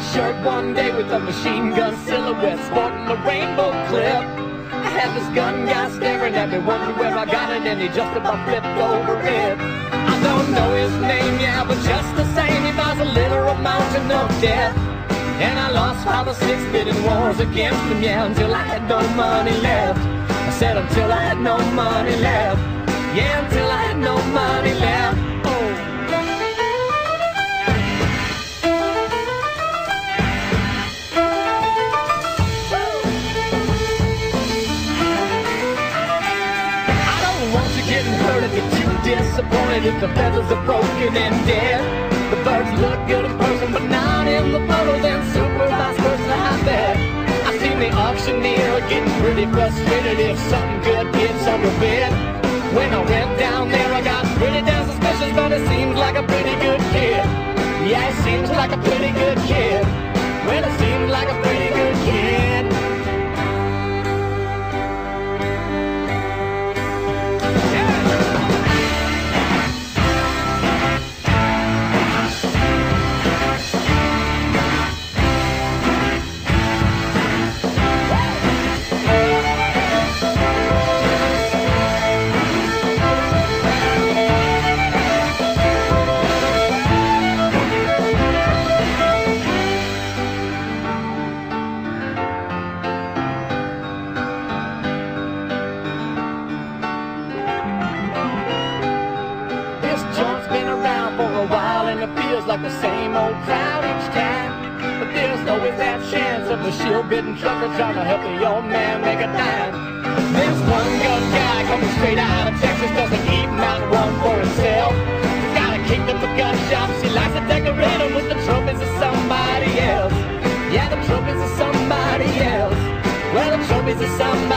shirt one day with a machine gun silhouette sporting a rainbow clip. I had this gun guy staring at me, wondering where I got it, and he just about flipped over it. I don't know his name, yeah, but just the same, he buys a literal mountain of death. And I lost 5 or 6 bidding wars against him, yeah, until I had no money left. I said until I had no money left. Yeah, until I had no money left. Oh. I don't want you getting hurt if you're too disappointed, if the feathers are broken and dead. The birds look good in person, but not in the photos, and super vice versa, I bet. I seen the auctioneer getting pretty frustrated if something good gets underbid. When I went down there, I got pretty damn suspicious, but it seems like a pretty good kid. Yeah, it seems like a pretty good kid. Well, it seems like a pretty good kid. Like the same old crowd each time, but there's always that chance of a shield-bitten trucker trying to help the old man make a dime. There's one gun guy coming straight out of Texas, doesn't even mount one for himself. He's got a kingdom of gun shops, he likes to decorate them with the trophies of somebody else. Yeah, the trophies of somebody else. Well, the trophies of somebody